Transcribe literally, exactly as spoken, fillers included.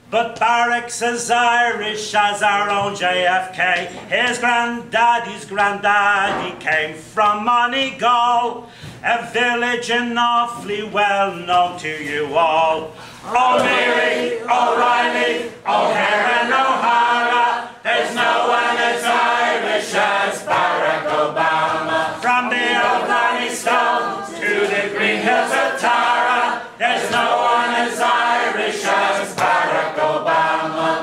But Barack's as Irish as our own J F K. His granddaddy's granddaddy came from Moneygall, a village and awfully well known to you all. O'Leary, O'Reilly, O'Hare and O'Hara, there's no one as Irish as Barack Obama. From the old Granny Stone to the